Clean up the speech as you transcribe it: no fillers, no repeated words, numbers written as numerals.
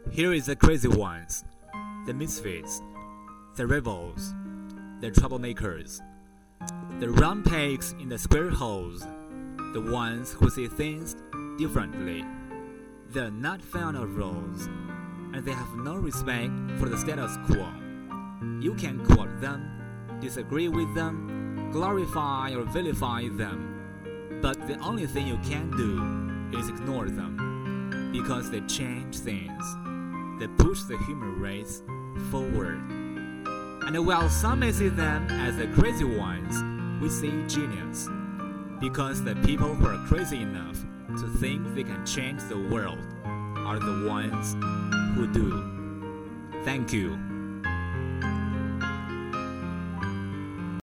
Here is the crazy ones, the misfits, the rebels, the troublemakers, the round pegs in the square holes, the ones who see things differently. They're not fond of rules, and they have no respect for the status quo. You can quote them, disagree with them, glorify or vilify them, but the only thing you can do is ignore them, because they change things. They push the human race forward. And while some may see them as the crazy ones, we see genius, because the people who are crazy enough to think they can change the world are the ones who do. Thank you.